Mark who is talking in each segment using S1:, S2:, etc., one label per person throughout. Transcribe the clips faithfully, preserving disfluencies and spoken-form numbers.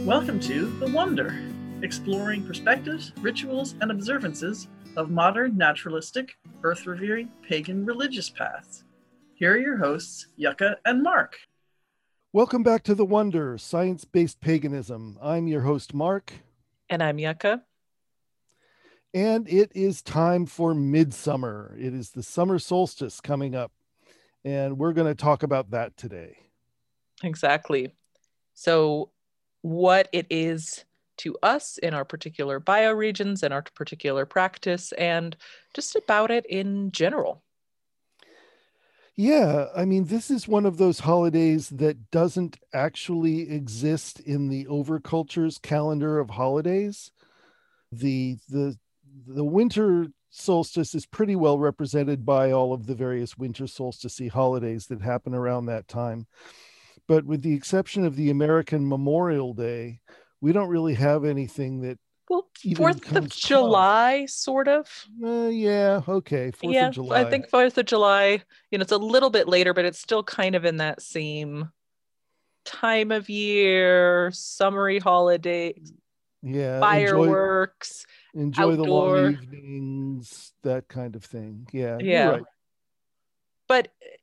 S1: Welcome to The Wonder, exploring perspectives, rituals, and observances of modern, naturalistic, earth-revering, pagan religious paths. Here are your hosts, Yucca and Mark.
S2: Welcome back to The Wonder, Science-Based Paganism. I'm your host, Mark.
S3: And I'm Yucca.
S2: And it is time for midsummer. It is the summer solstice coming up, and we're going to talk about that today.
S3: Exactly. So what it is to us in our particular bioregions and our particular practice, and just about it in general.
S2: Yeah, I mean, this is one of those holidays that doesn't actually exist in the overculture's calendar of holidays. The the the winter solstice is pretty well represented by all of the various winter solstice holidays that happen around that time. But with the exception of the American Memorial Day, we don't really have anything that
S3: Well,
S2: even
S3: Fourth of
S2: comes
S3: July, sort of.
S2: Uh, yeah, okay, Fourth
S3: yeah,
S2: of July.
S3: I think Fourth of July, you know, it's a little bit later, but it's still kind of in that same time of year, summery holiday,
S2: Yeah,
S3: fireworks,
S2: enjoy, enjoy the
S3: outdoor.
S2: long evenings, that kind of thing. Yeah,
S3: Yeah.
S2: you're right.
S3: But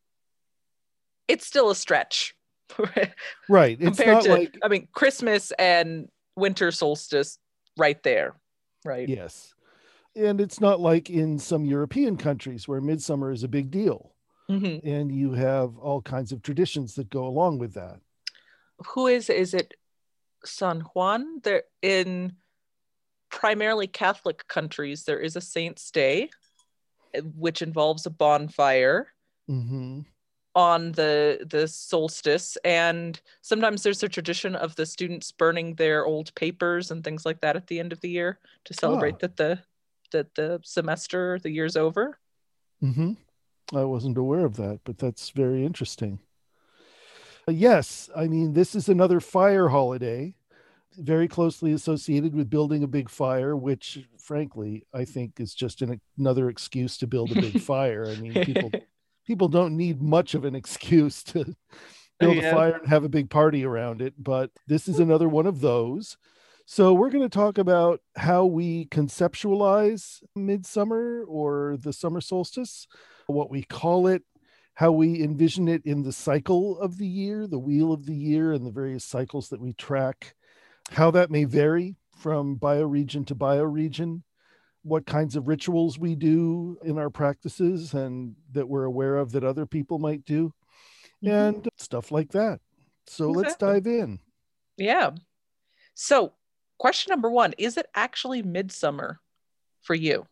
S3: it's still a stretch.
S2: Right. It's
S3: Compared
S2: not
S3: to,
S2: like,
S3: I mean, Christmas and winter solstice right there, right?
S2: yes. And it's not like in some European countries where midsummer is a big deal.
S3: Mm-hmm.
S2: And you have all kinds of traditions that go along with that.
S3: Who is, is it San Juan? There in primarily Catholic countries, there is a Saint's Day, which involves a bonfire.
S2: Mm-hmm.
S3: On the the solstice, and sometimes there's a tradition of the students burning their old papers and things like that at the end of the year to celebrate
S2: Ah.
S3: that the that the semester, the year's over.
S2: Mm-hmm. I wasn't aware of that, but that's very interesting. Uh, yes, I mean, this is another fire holiday, very closely associated with building a big fire, which frankly, I think is just an, another excuse to build a big fire. I mean, people people don't need much of an excuse to build
S3: Yeah.
S2: a fire and have a big party around it, but this is another one of those. So we're going to talk about how we conceptualize midsummer or the summer solstice, what we call it, how we envision it in the cycle of the year, the wheel of the year, and the various cycles that we track, how that may vary from bioregion to bioregion, what kinds of rituals we do in our practices and that we're aware of that other people might do, mm-hmm. and stuff like that. So exactly. Let's dive in.
S3: Yeah. So question number one, is it actually midsummer for you?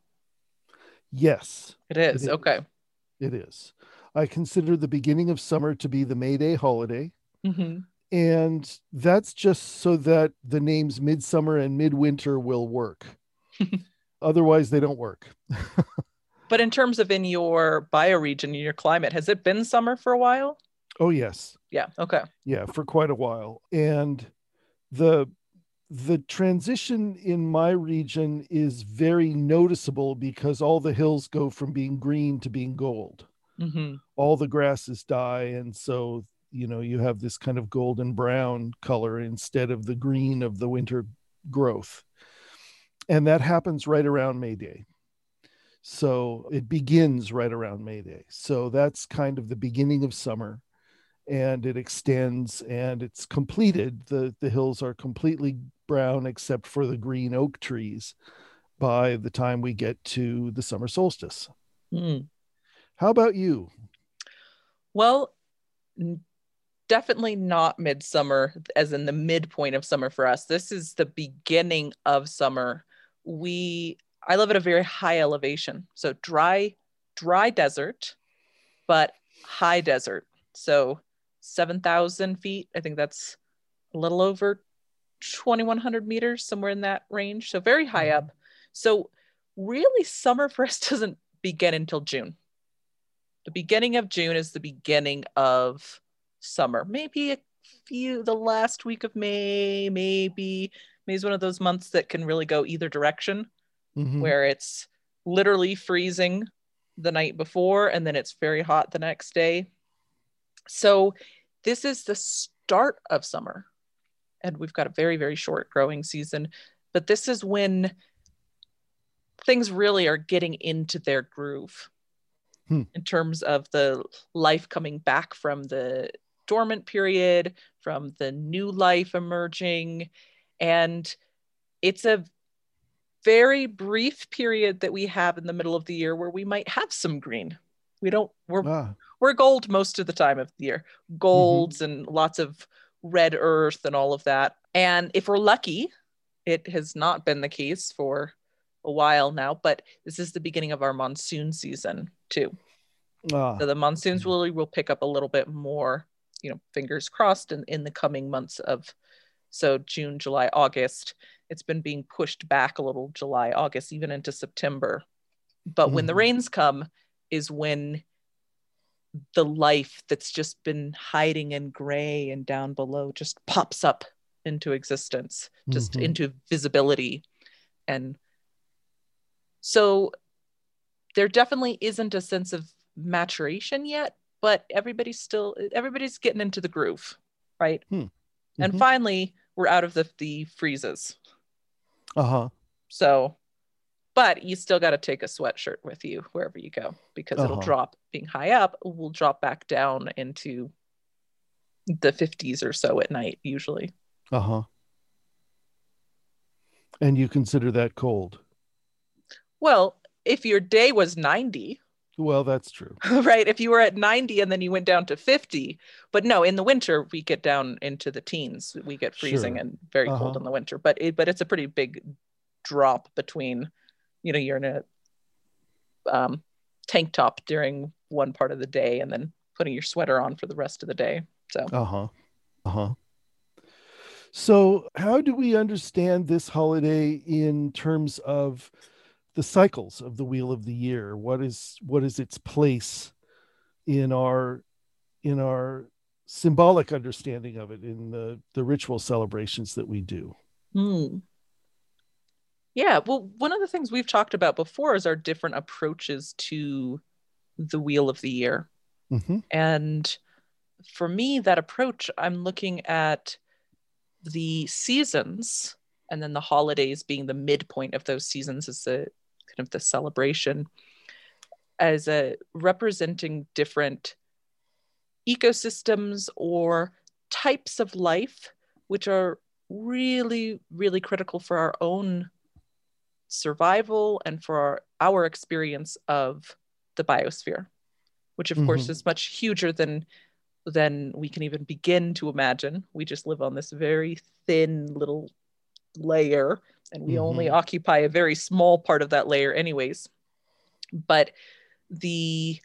S2: Yes.
S3: It is.
S2: It is.
S3: Okay.
S2: It is. I consider the beginning of summer to be the May Day holiday.
S3: Mm-hmm.
S2: And that's just so that the names midsummer and midwinter will work. Otherwise, they don't work.
S3: But in terms of in your bioregion, in your climate, has it been summer for a while?
S2: Oh, yes.
S3: Yeah. Okay.
S2: Yeah, for quite a while. And the the transition in my region is very noticeable because all the hills go from being green to being gold.
S3: Mm-hmm.
S2: All the grasses die. And so, you know, you have this kind of golden brown color instead of the green of the winter growth. And that happens right around May Day. So it begins right around May Day. So that's kind of the beginning of summer, and it extends and it's completed. The, the hills are completely brown except for the green oak trees by the time we get to the summer solstice.
S3: Mm.
S2: How about you?
S3: Well, definitely not midsummer as in the midpoint of summer for us. This is the beginning of summer. We, I live at a very high elevation. So dry, dry desert, but high desert. So seven thousand feet. I think that's a little over twenty-one hundred meters, somewhere in that range. So very high up. So really summer for us doesn't begin until June. The beginning of June is the beginning of summer. Maybe a few, the last week of May, maybe. May is one of those months that can really go either direction, mm-hmm. where it's literally freezing the night before and then it's very hot the next day. So this is the start of summer. and we've got a very, very short growing season. But this is when things really are getting into their groove
S2: Hmm.
S3: in terms of the life coming back from the dormant period, from the new life emerging. And it's a very brief period that we have in the middle of the year where we might have some green. We don't, we're,
S2: Ah.
S3: we're gold most of the time of the year, golds mm-hmm. and lots of red earth and all of that. And if we're lucky, it has not been the case for a while now, but this is the beginning of our monsoon season too.
S2: Ah.
S3: So the monsoons really will pick up a little bit more, you know, fingers crossed in, in the coming months of, so June, July, August. It's been being pushed back a little, July, August, even into September. But mm-hmm. when the rains come is when the life that's just been hiding in gray and down below just pops up into existence, just mm-hmm. into visibility. And so there definitely isn't a sense of maturation yet, but everybody's still, everybody's getting into the groove, right? Hmm. Mm-hmm. And finally, we're out of the, the freezes.
S2: Uh-huh.
S3: So, but you still got to take a sweatshirt with you wherever you go, because uh-huh. it'll drop, being high up, will drop back down into the fifties or so at night, usually.
S2: Uh-huh. And you consider that cold?
S3: Well, if your day was ninety.
S2: Well, that's true.
S3: Right. If you were at ninety and then you went down to fifty, but no, in the winter, we get down into the teens. We get freezing sure. and very uh-huh. cold in the winter, but it, but it's a pretty big drop between, you know, you're in a um, tank top during one part of the day and then putting your sweater on for the rest of the day. So,
S2: uh-huh. Uh-huh. So how do we understand this holiday in terms of the cycles of the Wheel of the Year? What is what is its place in our in our symbolic understanding of it, in the, the ritual celebrations that we do?
S3: Hmm. Yeah, well, one of the things we've talked about before is our different approaches to the Wheel of the Year.
S2: Mm-hmm.
S3: And for me, that approach, I'm looking at the seasons and then the holidays being the midpoint of those seasons as the kind of the celebration, as a representing different ecosystems or types of life, which are really, really critical for our own survival and for our, our experience of the biosphere, which of mm-hmm. course is much huger than than we can even begin to imagine. We just live on this very thin little layer, and we mm-hmm. only occupy a very small part of that layer anyways. But the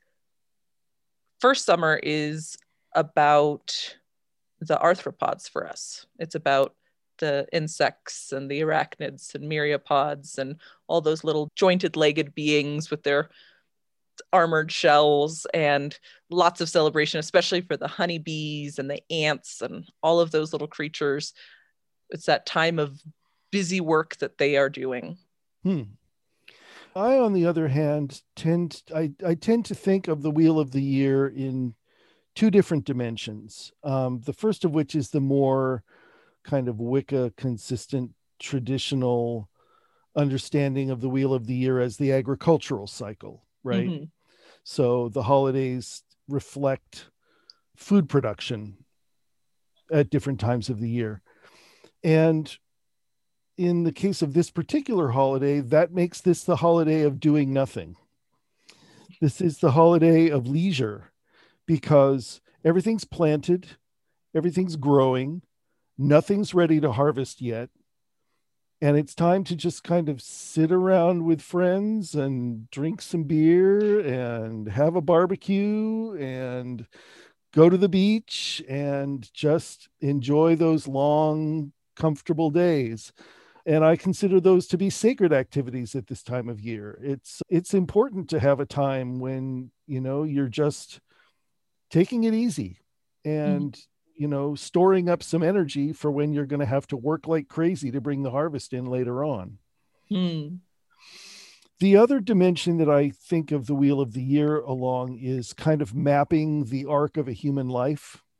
S3: first summer is about the arthropods for us. It's about the insects and the arachnids and myriapods and all those little jointed legged beings with their armored shells, and lots of celebration, especially for the honeybees and the ants and all of those little creatures. It's that time of busy work that they are doing.
S2: Hmm. I, on the other hand, tend I, I tend to think of the Wheel of the Year in two different dimensions. Um, the first of which is the more kind of Wicca consistent traditional understanding of the Wheel of the Year as the agricultural cycle, right? Mm-hmm. So the holidays reflect food production at different times of the year. And in the case of this particular holiday, that makes this the holiday of doing nothing. This is the holiday of leisure, because everything's planted, everything's growing, nothing's ready to harvest yet. And it's time to just kind of sit around with friends and drink some beer and have a barbecue and go to the beach and just enjoy those long, comfortable days. And I consider those to be sacred activities at this time of year. It's it's important to have a time when, you know, you're just taking it easy and mm-hmm. you know, storing up some energy for when you're going to have to work like crazy to bring the harvest in later on.
S3: Hmm.
S2: The other dimension that I think of the Wheel of the Year along is kind of mapping the arc of a human life.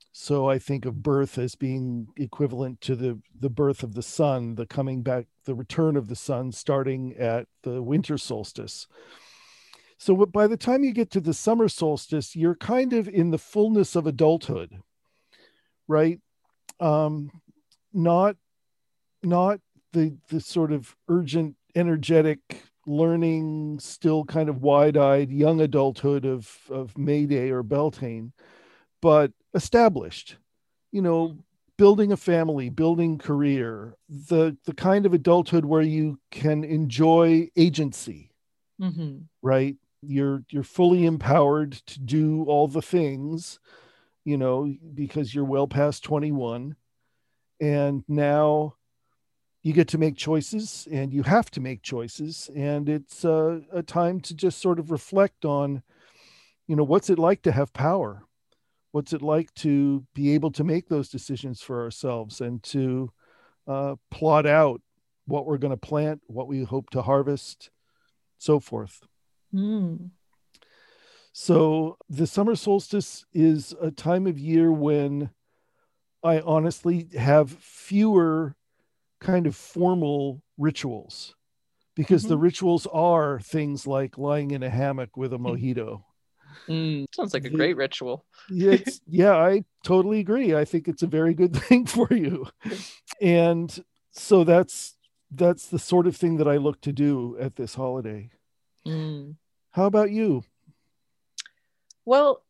S2: So I think of birth as being equivalent to the, the birth of the sun, the coming back, the return of the sun starting at the winter solstice. So by the time you get to the summer solstice, you're kind of in the fullness of adulthood, right? Um, not not the the sort of urgent, energetic, learning, still kind of wide-eyed young adulthood of of Mayday or Beltane, but established, you know, building a family, building career, the the kind of adulthood where you can enjoy agency,
S3: Mm-hmm.
S2: right? You're you're fully empowered to do all the things, you know, because you're well past twenty-one, and now you get to make choices, and you have to make choices, and it's uh, a time to just sort of reflect on, you know, what's it like to have power, what's it like to be able to make those decisions for ourselves, and to uh, plot out what we're going to plant, what we hope to harvest, so forth.
S3: Mm.
S2: So the summer solstice is a time of year when I honestly have fewer kind of formal rituals, because
S3: Mm-hmm.
S2: the rituals are things like lying in a hammock with a mojito.
S3: Mm. Sounds like a
S2: The,
S3: great ritual.
S2: it's yeah, I totally agree. I think it's a very good thing for you. And so that's that's the sort of thing that I look to do at this holiday.
S3: Mm.
S2: How about you?
S3: Well,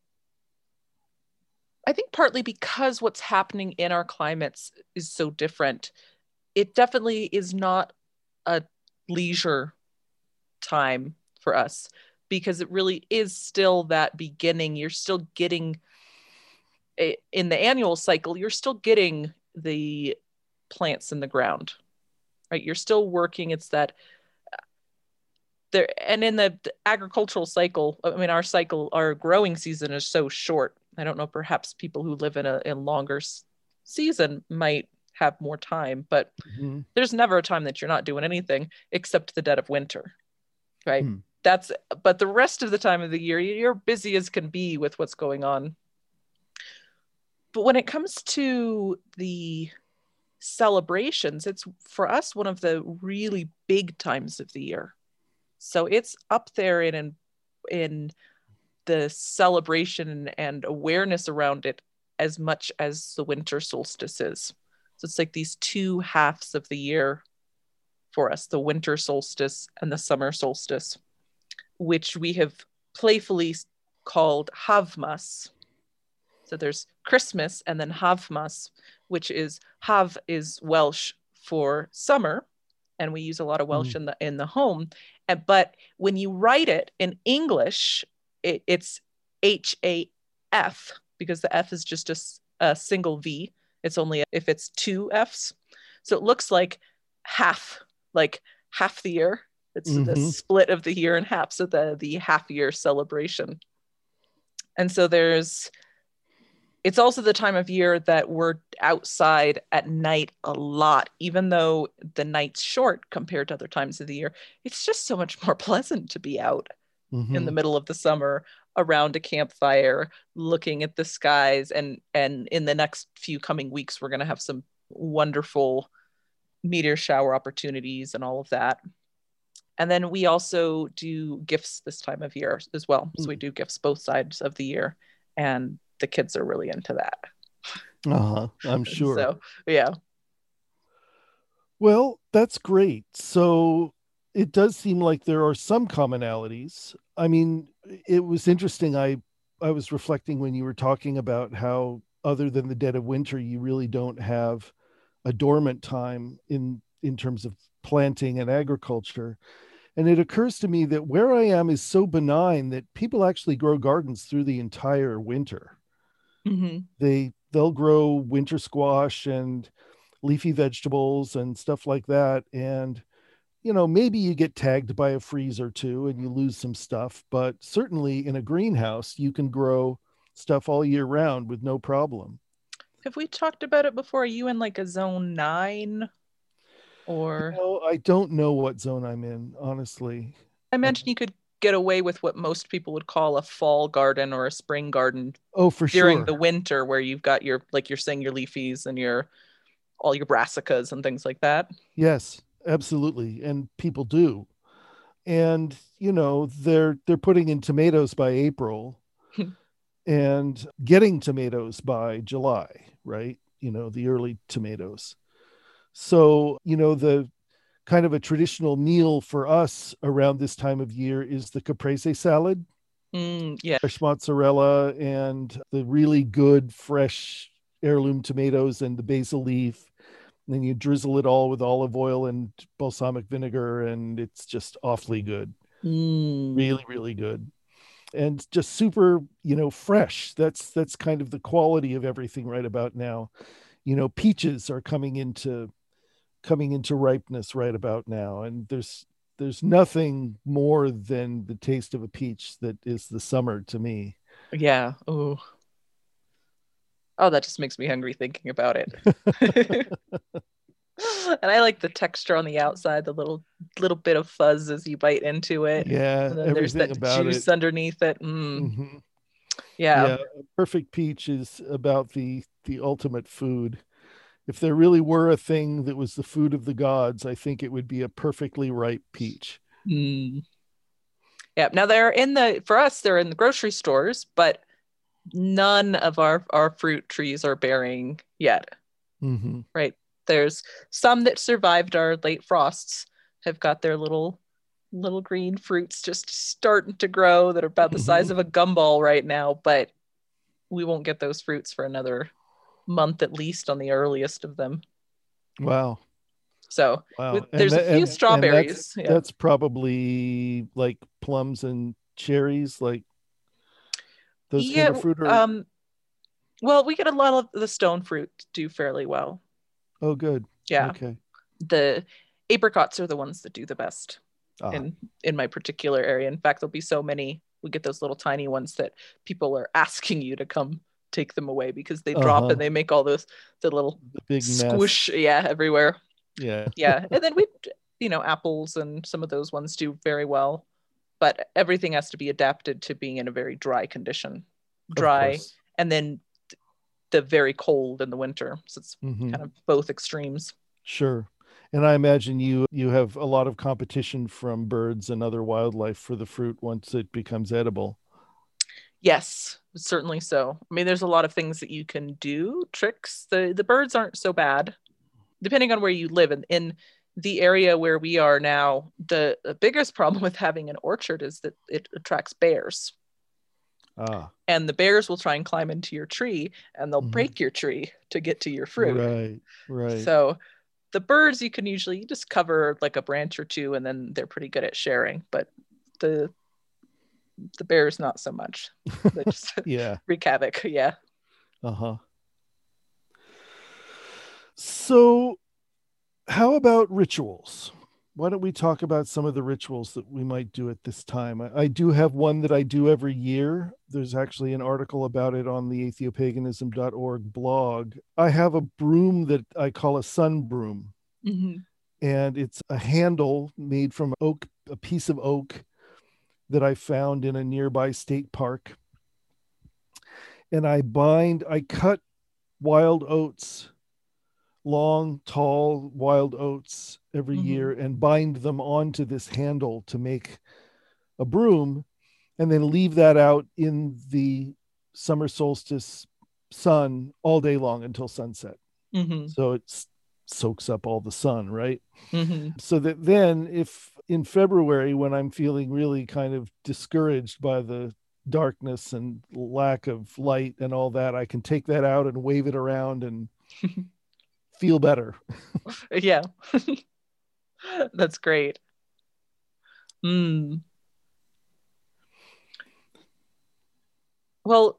S3: I think partly because what's happening in our climates is so different. It definitely is not a leisure time for us, because it really is still that beginning. You're still getting a, in the annual cycle, you're still getting the plants in the ground, right? You're still working. It's that there, and in the agricultural cycle, I mean, our cycle, our growing season is so short. I don't know, perhaps people who live in a in longer season might have more time, but
S2: Mm-hmm.
S3: there's never a time that you're not doing anything except the dead of winter, right?
S2: Hmm.
S3: That's, but the rest of the time of the year, you're busy as can be with what's going on. But when it comes to the celebrations, it's for us one of the really big times of the year. So it's up there in in, in the celebration and awareness around it as much as the winter solstice is. So it's like these two halves of the year for us, the winter solstice and the summer solstice, which we have playfully called Havmas. So there's Christmas and then Havmas, which is Hav is Welsh for summer, and we use a lot of Welsh mm. in the in the home. And but when you write it in English, it, it's H A F, because the F is just a, a single V. It's only if it's two Fs, so it looks like half, like half the year. It's mm-hmm. the split of the year in half, so the the half year celebration. And so there's, it's also the time of year that we're outside at night a lot, even though the night's short compared to other times of the year. It's just so much more pleasant to be out mm-hmm. in the middle of the summer around a campfire, looking at the skies. And, and in the next few coming weeks, we're going to have some wonderful meteor shower opportunities and all of that. And then we also do gifts this time of year as well. Mm-hmm. So we do gifts both sides of the year, and the kids are really into that.
S2: Uh-huh, I'm sure.
S3: So, yeah.
S2: Well, that's great. So it does seem like there are some commonalities. I mean, it was interesting. I, I was reflecting when you were talking about how, other than the dead of winter, you really don't have a dormant time in, in terms of planting and agriculture. And it occurs to me that where I am is so benign that people actually grow gardens through the entire winter.
S3: Mm-hmm.
S2: They they'll grow winter squash and leafy vegetables and stuff like that. And, you know, maybe you get tagged by a freeze or two and you lose some stuff, but certainly in a greenhouse, you can grow stuff all year round with no problem.
S3: Have we talked about it before? Are you in like a zone nine? Or
S2: no, I don't know what zone I'm in, honestly.
S3: I mentioned you could get away with what most people would call a fall garden or a spring garden.
S2: Oh, for
S3: during
S2: sure.
S3: the winter, where you've got your, like you're saying, your leafies and your all your brassicas and things like that.
S2: Yes, absolutely. And people do. And, you know, they're they're putting in tomatoes by April and getting tomatoes by July, right? You know, the early tomatoes. So, you know, the kind of a traditional meal for us around this time of year is the caprese salad.
S3: Mm, yeah.
S2: Fresh mozzarella and the really good fresh heirloom tomatoes and the basil leaf. And then you drizzle it all with olive oil and balsamic vinegar, and it's just awfully good.
S3: Mm.
S2: Really, really good. And just super, you know, fresh. That's that's kind of the quality of everything right about now. You know, peaches are coming into coming into ripeness right about now. And there's there's nothing more than the taste of a peach that is the summer to me.
S3: Yeah. Oh. Oh, that just makes me hungry thinking about it. And I like the texture on the outside, the little little bit of fuzz as you bite into it.
S2: Yeah,
S3: and then there's that
S2: about
S3: juice
S2: it.
S3: underneath it. Mm.
S2: Mm-hmm.
S3: Yeah.
S2: Yeah, a perfect peach is about the the ultimate food. If there really were a thing that was the food of the gods, I think it would be a perfectly ripe peach.
S3: Mm. Yeah. Now they're in the, for us, they're in the grocery stores, but none of our, our fruit trees are bearing yet.
S2: Mm-hmm.
S3: Right. There's some that survived our late frosts, have got their little little green fruits just starting to grow that are about the
S2: Mm-hmm.
S3: size of a gumball right now, but we won't get those fruits for another month at least on the earliest of them.
S2: Wow.
S3: So
S2: wow.
S3: with, there's
S2: that,
S3: a few
S2: and,
S3: strawberries.
S2: And that's,
S3: yeah.
S2: that's probably like plums and cherries, like those
S3: yeah,
S2: kind of fruit. Are...
S3: Um, well, we get a lot of the stone fruit do fairly well.
S2: Oh, good.
S3: Yeah.
S2: Okay.
S3: The apricots are the ones that do the best
S2: ah.
S3: in in my particular area. In fact, there'll be so many. We get those little tiny ones that people are asking you to come take them away because they drop
S2: uh-huh.
S3: and they make all those the little
S2: the big
S3: squish,
S2: mess.
S3: yeah, everywhere.
S2: Yeah,
S3: yeah, and then we, you know, apples and some of those ones do very well, but everything has to be adapted to being in a very dry condition, dry, and then the very cold in the winter. So it's mm-hmm. kind of both extremes.
S2: Sure. And I imagine you you have a lot of competition from birds and other wildlife for the fruit once it becomes edible.
S3: Yes, certainly so. I mean, there's a lot of things that you can do, tricks. The the birds aren't so bad, depending on where you live. And in the area where we are now, the, the biggest problem with having an orchard is that it attracts bears.
S2: Ah.
S3: And the bears will try and climb into your tree and they'll mm-hmm. break your tree to get to your fruit.
S2: Right, right.
S3: So the birds, you can usually just cover like a branch or two and then they're pretty good at sharing. But the the bears, not so much. They just
S2: yeah.
S3: wreak havoc. Yeah.
S2: Uh-huh. So how about rituals? Why don't we talk about some of the rituals that we might do at this time? I, I do have one that I do every year. There's actually an article about it on the atheopaganism dot org blog. I have a broom that I call a sun broom.
S3: Mm-hmm.
S2: And it's a handle made from oak, a piece of oak that I found in a nearby state park. And I bind, I cut wild oats, long, tall wild oats every mm-hmm. year, and bind them onto this handle to make a broom, and then leave that out in the summer solstice sun all day long until sunset.
S3: Mm-hmm.
S2: So it soaks up all the sun, right?
S3: Mm-hmm.
S2: So that then if in February, when I'm feeling really kind of discouraged by the darkness and lack of light and all that, I can take that out and wave it around and feel better.
S3: Yeah. That's great. Mm. Well,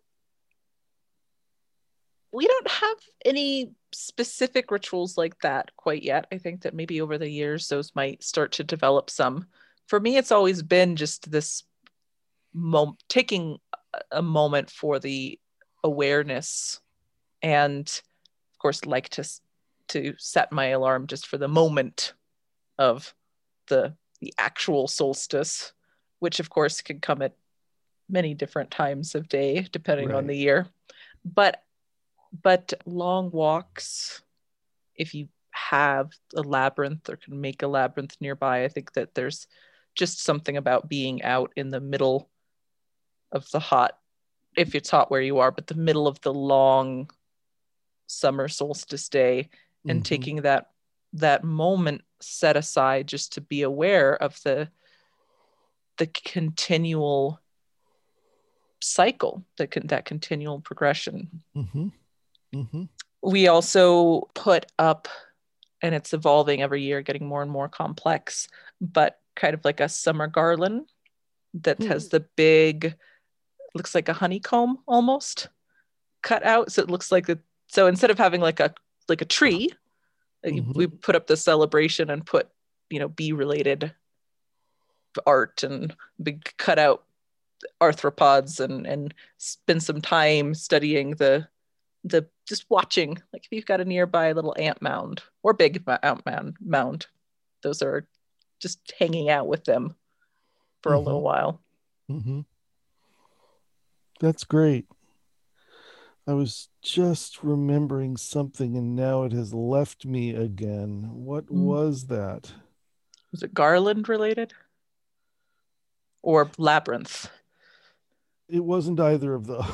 S3: we don't have any specific rituals like that quite yet. I think that maybe over the years, those might start to develop some. For me, it's always been just this moment, taking a moment for the awareness, and of course, like to to set my alarm just for the moment of the the actual solstice, which of course can come at many different times of day, depending
S2: Right.
S3: on the year. But but long walks, if you have a labyrinth or can make a labyrinth nearby, I think that there's just something about being out in the middle of the hot, if it's hot where you are, but the middle of the long summer solstice day, and
S2: Mm-hmm.
S3: taking that that moment set aside just to be aware of the the continual cycle, that that continual progression.
S2: Mm-hmm. Mm-hmm.
S3: We also put up, and it's evolving every year, getting more and more complex, but kind of like a summer garland that
S2: Hmm.
S3: has the big, looks like a honeycomb almost cut out. So it looks like the, so instead of having like a like a tree,
S2: Mhm.
S3: we put up the celebration and put, you know, bee related art and big cutout arthropods, and and spend some time studying the the just watching, like if you've got a nearby little ant mound or big ant mound mound, those are just hanging out with them for a
S2: Mhm.
S3: little while.
S2: Mm-hmm. That's great. I was just remembering something and now it has left me again. What
S3: Mm.
S2: was that?
S3: Was it garland related or labyrinth?
S2: It wasn't either of those.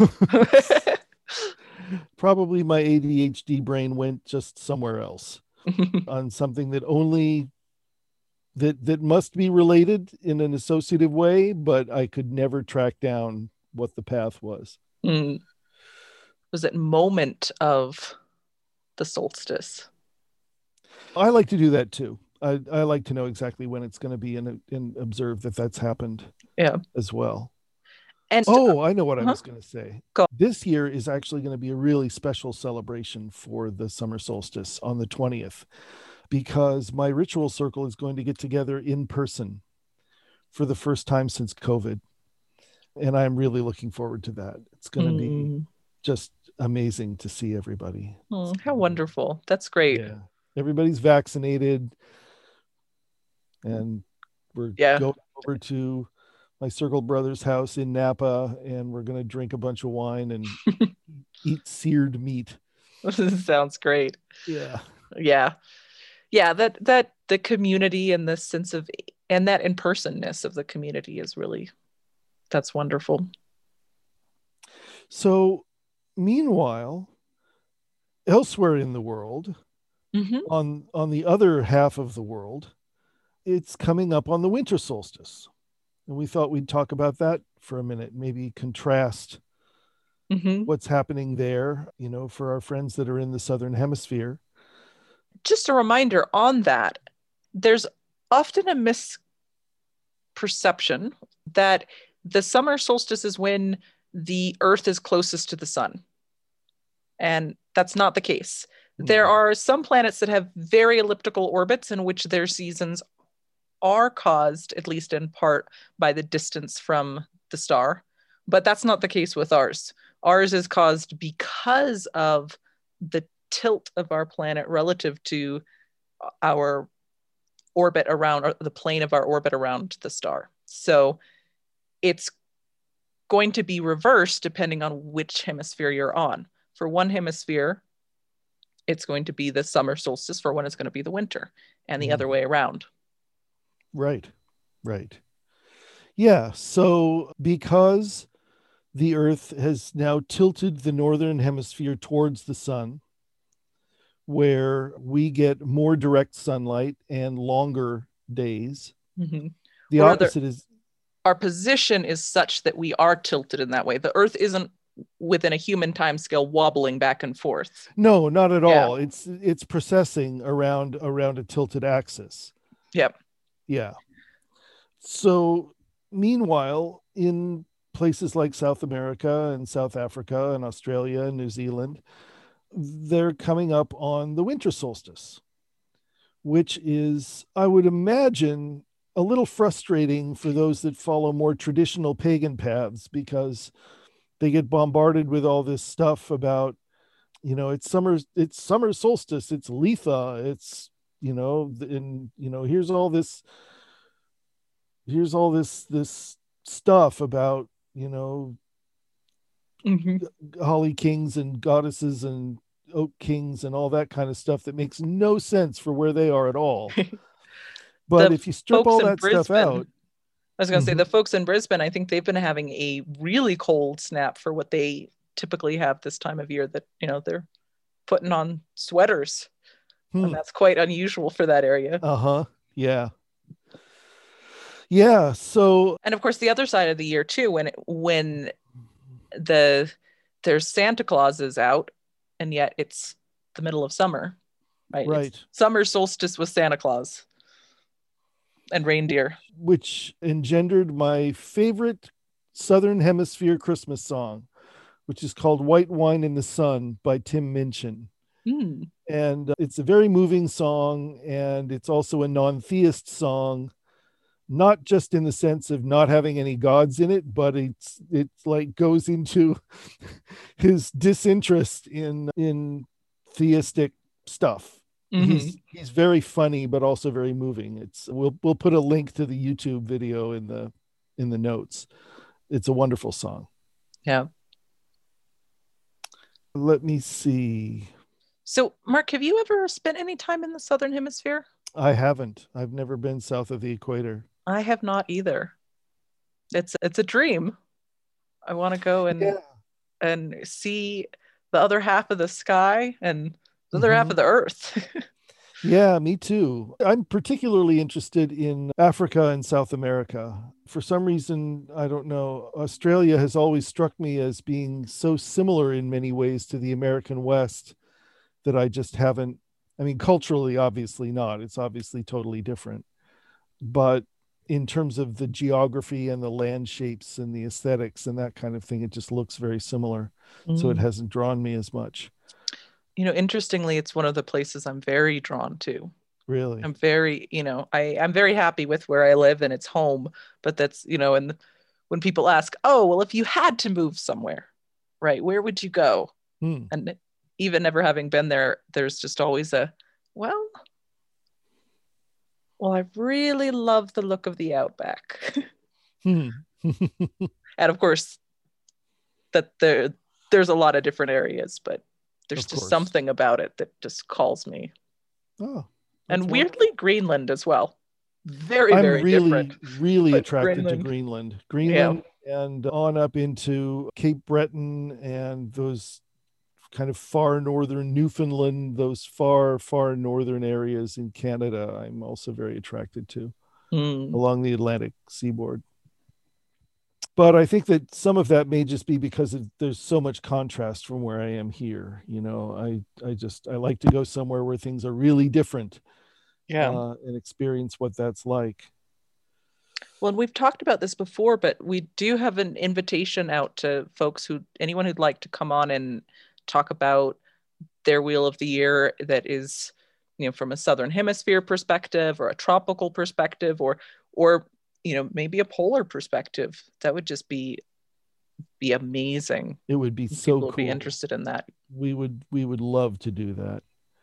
S2: Probably my A D H D brain went just somewhere else on something that only that that must be related in an associative way, but I could never track down what the path was.
S3: Mm. Was it moment of the solstice?
S2: I like to do that too. I, I like to know exactly when it's going to be and, and observe that that's happened
S3: Yeah.
S2: as well.
S3: And
S2: Oh, I know what
S3: uh-huh.
S2: I was going to say.
S3: Go.
S2: This year is actually going to be a really special celebration for the summer solstice on the twentieth, because my ritual circle is going to get together in person for the first time since COVID. And I'm really looking forward to that. It's going to
S3: Mm.
S2: be just amazing to see everybody.
S3: Mm, how wonderful. That's great.
S2: Yeah. Everybody's vaccinated and we're
S3: Yeah.
S2: going over to my Circle Brothers house in Napa, and we're going to drink a bunch of wine and eat seared meat.
S3: Sounds great.
S2: Yeah.
S3: Yeah. Yeah. That, that the community and the sense of, and that in-personness of the community is really, that's wonderful.
S2: So meanwhile, elsewhere in the world,
S3: mm-hmm.
S2: on, on the other half of the world, it's coming up on the winter solstice. And we thought we'd talk about that for a minute, maybe contrast
S3: mm-hmm.
S2: what's happening there, you know, for our friends that are in the Southern Hemisphere.
S3: Just a reminder on that, there's often a misperception that the summer solstice is when the Earth is closest to the sun. And that's not the case. Mm-hmm. There are some planets that have very elliptical orbits in which their seasons are caused, at least in part, by the distance from the star. But that's not the case with ours. Ours is caused because of the tilt of our planet relative to our orbit around, or the plane of our orbit around the star. So it's going to be reversed depending on which hemisphere you're on. For one hemisphere, it's going to be the summer solstice. For one, it's going to be the winter, and the mm. other way around.
S2: Right, right. Yeah, so because the Earth has now tilted the northern hemisphere towards the sun, where we get more direct sunlight and longer days.
S3: Mm-hmm.
S2: The
S3: or
S2: opposite
S3: rather,
S2: is...
S3: Our position is such that we are tilted in that way. The Earth isn't within a human time scale wobbling back and forth.
S2: No, not at
S3: yeah.
S2: all. It's it's processing around around a tilted axis.
S3: Yep.
S2: Yeah. So meanwhile, in places like South America and South Africa and Australia and New Zealand, they're coming up on the winter solstice, which is, I would imagine, a little frustrating for those that follow more traditional pagan paths, because they get bombarded with all this stuff about, you know, it's summer, it's summer solstice, it's Letha, it's, you know, and, you know, here's all this, here's all this, this stuff about, you know,
S3: Mm-hmm.
S2: holly kings and goddesses and oak kings and all that kind of stuff that makes no sense for where they are at all. But
S3: The
S2: if you strip
S3: folks
S2: all
S3: in
S2: that stuff
S3: Brisbane-
S2: out,
S3: I was going to say
S2: Mhm.
S3: the folks in Brisbane, I think they've been having a really cold snap for what they typically have this time of year, that, you know, they're putting on sweaters.
S2: hmm,
S3: And that's quite unusual for that area.
S2: uh-huh, yeah. Yeah, so
S3: And of course, the other side of the year too, when it, when the there's Santa Claus is out, and yet it's the middle of summer, right?
S2: right.
S3: It's summer solstice with Santa Claus and reindeer.
S2: Which engendered my favorite Southern Hemisphere Christmas song, which is called White Wine in the Sun by Tim Minchin.
S3: Mm.
S2: And uh, it's a very moving song, and it's also a non-theist song, not just in the sense of not having any gods in it, but it's it's like goes into his disinterest in in theistic stuff.
S3: Mm-hmm.
S2: He's he's very funny, but also very moving. It's we'll we'll put a link to the YouTube video in the in the notes. It's a wonderful song.
S3: Yeah.
S2: Let me see.
S3: So, Mark, have you ever spent any time in the Southern Hemisphere?
S2: I haven't. I've never been south of the equator.
S3: I have not either. It's it's a dream. I want to go and
S2: Yeah.
S3: and see the other half of the sky and the other half
S2: Mhm.
S3: of the earth.
S2: Yeah, me too. I'm particularly interested in Africa and South America. For some reason, I don't know, Australia has always struck me as being so similar in many ways to the American West that I just haven't, I mean, culturally, obviously not. It's obviously totally different. But in terms of the geography and the land shapes and the aesthetics and that kind of thing, it just looks very similar. So it
S3: Mm.
S2: hasn't drawn me as much.
S3: You know, interestingly, it's one of the places I'm very drawn to.
S2: Really?
S3: I'm very, you know, I, I'm very happy with where I live and it's home. But that's, you know, and when people ask, oh, well, if you had to move somewhere, right, where would you go?
S2: Hmm.
S3: And even never having been there, there's just always a, well, well, I really love the look of the outback.
S2: Hmm.
S3: And of course, that there there's a lot of different areas, but there's
S2: Of
S3: just
S2: course.
S3: something about it that just calls me.
S2: Oh,
S3: And
S2: that's
S3: weirdly, Greenland as well. Very,
S2: I'm
S3: very
S2: really,
S3: different.
S2: really
S3: but
S2: attracted
S3: Greenland.
S2: to Greenland. Greenland and on up into Cape Breton and those kind of far northern Newfoundland, those far, far northern areas in Canada, I'm also very attracted to
S3: Mm.
S2: along the Atlantic seaboard. But I think that some of that may just be because of, there's so much contrast from where I am here. You know, I, I just, I like to go somewhere where things are really different.
S3: Yeah.
S2: Uh, and experience what that's like.
S3: Well, and we've talked about this before, but we do have an invitation out to folks who, anyone who'd like to come on and talk about their wheel of the year that is, you know, from a Southern Hemisphere perspective or a tropical perspective, or, or, you know, maybe a polar perspective. That would just be, be amazing.
S2: It would be
S3: People
S2: so
S3: would
S2: cool.
S3: be interested in that.
S2: We would, we would love to do that.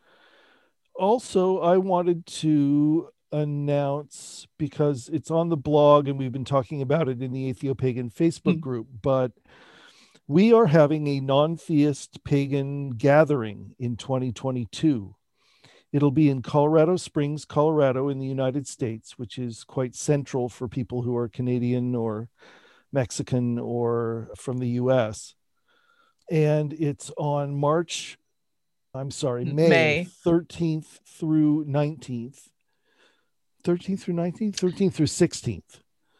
S2: Also, I wanted to announce, because it's on the blog and we've been talking about it in the Atheopagan Facebook
S3: Mm.
S2: group, but we are having a non-theist pagan gathering in twenty twenty-two. It'll be in Colorado Springs, Colorado in the United States, which is quite central for people who are Canadian or Mexican or from the U S. And it's on March I'm sorry, May,
S3: May.
S2: thirteenth through nineteenth. thirteenth through nineteenth? thirteenth through sixteenth.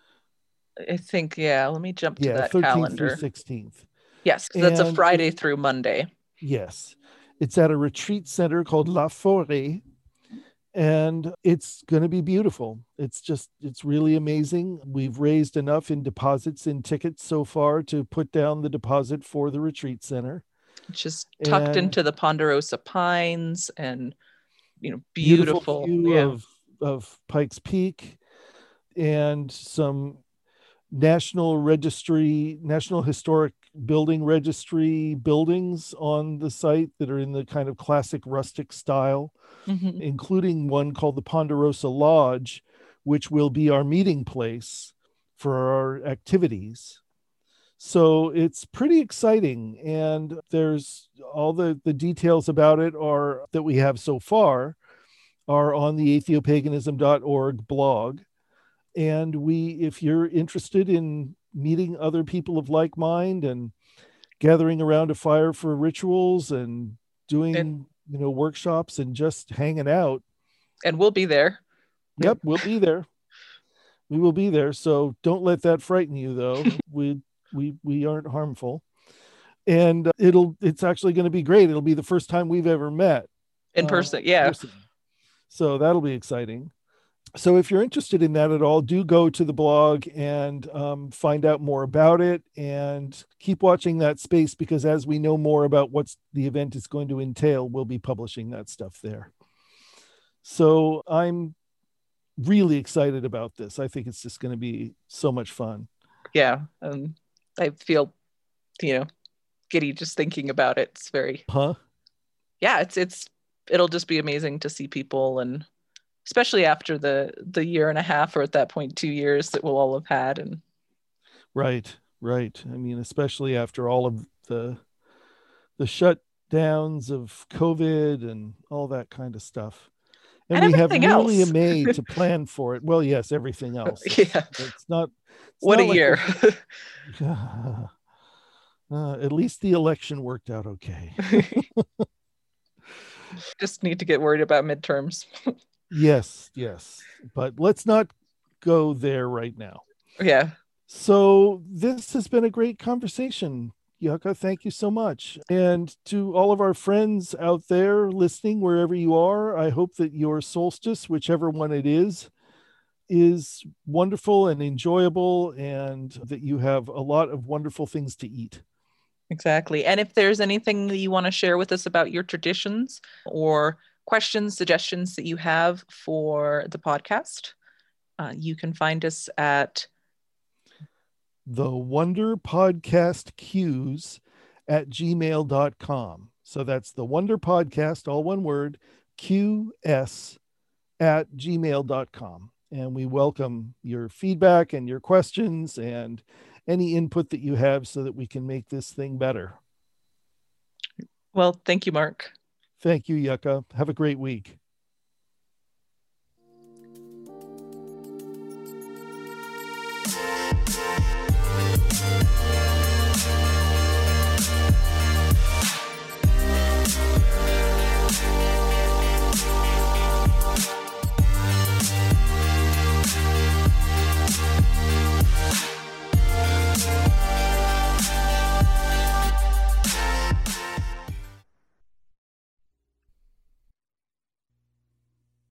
S3: I think, yeah, let me jump to
S2: Yeah,
S3: that
S2: thirteenth
S3: calendar.
S2: through sixteenth.
S3: Yes, 'cause that's a
S2: And
S3: Friday
S2: it-
S3: through Monday.
S2: Yes. It's at a retreat center called La Forêt, and it's going to be beautiful. It's just, it's really amazing. We've raised enough in deposits in tickets so far to put down the deposit for the retreat center.
S3: Just tucked
S2: And-
S3: into the Ponderosa Pines, and, you know,
S2: Beautiful
S3: beautiful.
S2: view
S3: Yeah.
S2: of, of Pikes Peak, and some National Registry, National Historic Building Registry buildings on the site that are in the kind of classic rustic style,
S3: Mhm.
S2: including one called the Ponderosa Lodge, which will be our meeting place for our activities. So it's pretty exciting. And there's all the, the details about it are that we have so far are on the atheopaganism dot org blog. And we, if you're interested in meeting other people of like mind and gathering around a fire for rituals and doing, and, you know, workshops and just hanging out.
S3: And we'll be there.
S2: Yep, we'll be there. We will be there. So don't let that frighten you, though. we we we aren't harmful. And it'll it's actually going to be great. It'll be the first time we've ever met
S3: in person. Uh, yeah.
S2: Person. So that'll be exciting. So if you're interested in that at all, do go to the blog and um, find out more about it, and keep watching that space, because as we know more about what the event is going to entail, we'll be publishing that stuff there. So I'm really excited about this. I think it's just going to be so much fun.
S3: Yeah. Um, I feel, you know, giddy just thinking about it. It's very,
S2: huh?
S3: Yeah, it's, it's, it'll just be amazing to see people, and especially after the the year and a half, or at that point two years that we'll all have had. And
S2: right right I mean, especially after all of the the shutdowns of COVID and all that kind of stuff, and, and we have nearly a May to plan for it. Well, yes, everything else. It's,
S3: yeah
S2: it's not it's
S3: what
S2: not
S3: a
S2: like
S3: year.
S2: uh, at least the election worked out okay.
S3: Just need to get worried about midterms.
S2: Yes, yes. But let's not go there right now.
S3: Yeah.
S2: So this has been a great conversation, Yucca. Thank you so much. And to all of our friends out there listening, wherever you are, I hope that your solstice, whichever one it is, is wonderful and enjoyable, and that you have a lot of wonderful things to eat.
S3: Exactly. And if there's anything that you want to share with us about your traditions, or questions, suggestions that you have for the podcast, uh, you can find us at
S2: the Wonder Podcast Q's at gmail dot com. So that's the Wonder Podcast, all one word, Q S at gmail dot com. And we welcome your feedback and your questions and any input that you have, so that we can make this thing better.
S3: Well, thank you, Mark.
S2: Thank you, Yucca. Have a great week.